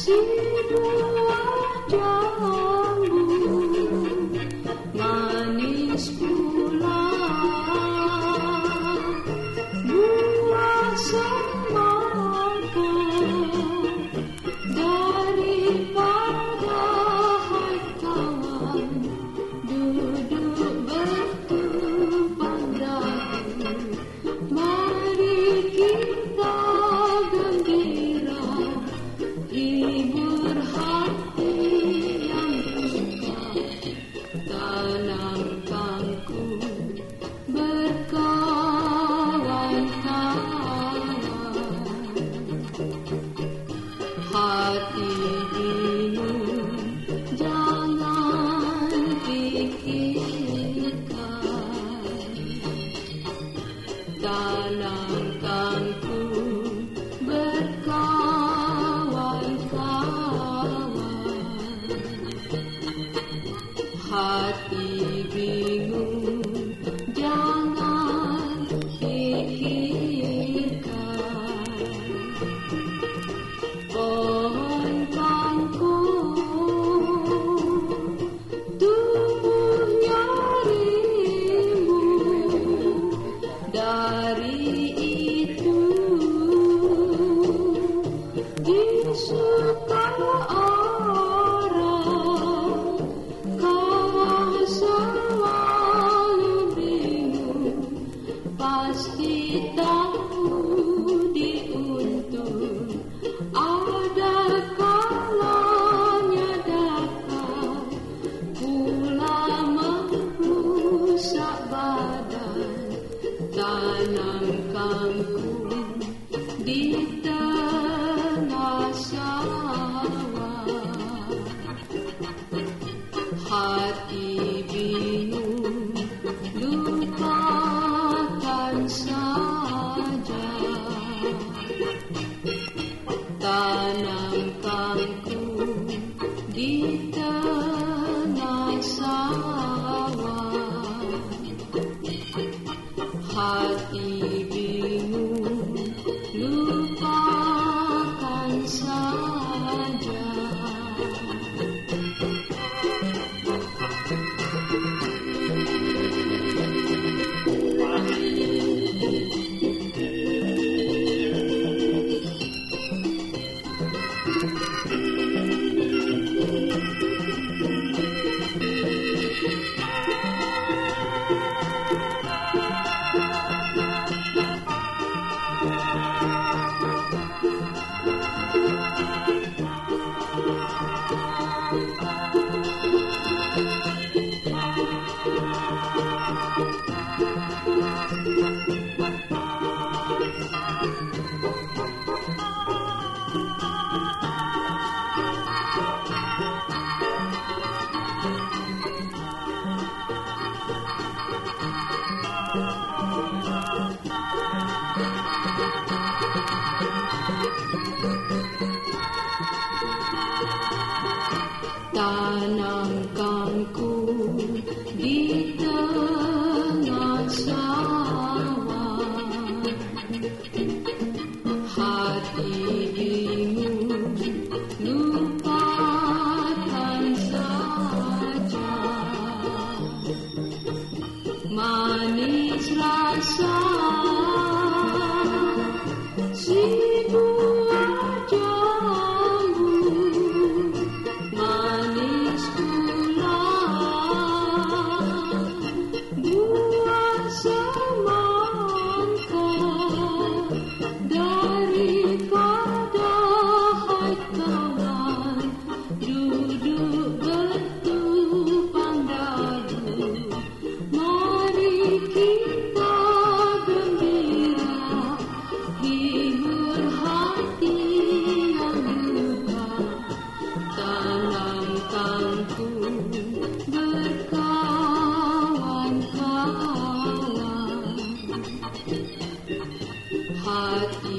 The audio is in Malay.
si buah jambu manis pula, buah semangka daripada hai kawan duduk bertumpang dagu. Mari kita gembira hibur hati yang duka, tanam kangkung berkawan-kawan. Hati bingung jangan pikirkan, tanam kangkung berkawan-kawan. Hati bingung jangan pikirkan, pohon kangkung tumbuhnya rimbun, dari itu disuka orang, kau selalu bingung, pasti tahu diuntung. Ada kalanya dapat pula merusak badan, tanam kangkung di tengah sawah. Hati bingung lupakan saja, tanam kangkung di tengah sawah. Hati bingung lupakan saja. Tanam kangkung di tengah sawah. Hati bingung lupakan saja, manis rasa si buah jambu, manis pula buah semangka daripada hai kawan duduk bertumpang dagu. Mari kita gembira hibur hati yang duka, tanam kangkung berkawan-kawan. Hati